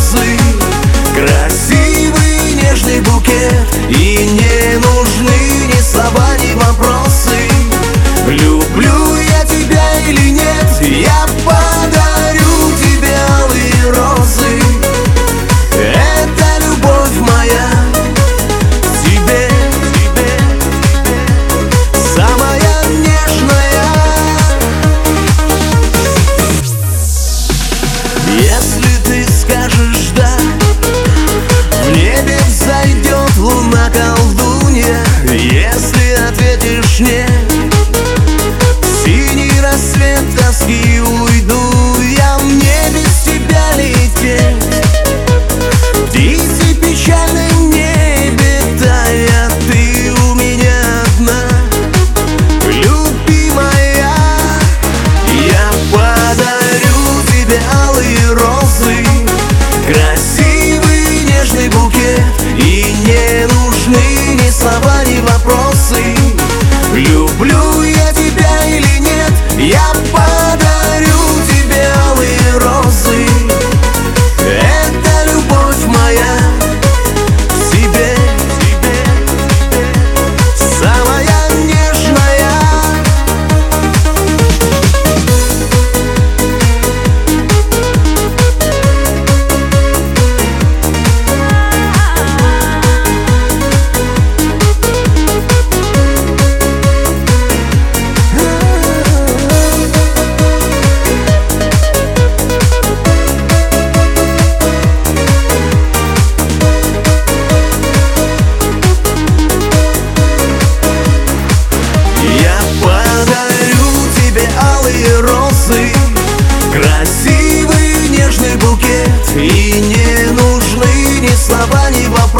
розы, красивый нежный букет. И не нужны ни слова, ни вопросы. Люблю я тебя или нет, я подарю тебе алые розы. Это любовь моя к тебе, самая нежная. Если ты скажешь «да», в небе взойдет луна-колдунья. Если ответишь «нет», в синий рассвет тоски уйду я. Мне без тебя лететь птицей печальной в небе тая. Ты у меня одна, любимая. Я подарю тебе алые розы, красивый нежный букет. И не нужны ни слова, ни вопросы. Люблю я тебя или нет, я подарю тебе алые розы. Это любовь моя к тебе, самая нежная. Розы, красивый нежный букет. И не нужны ни слова, ни вопросы.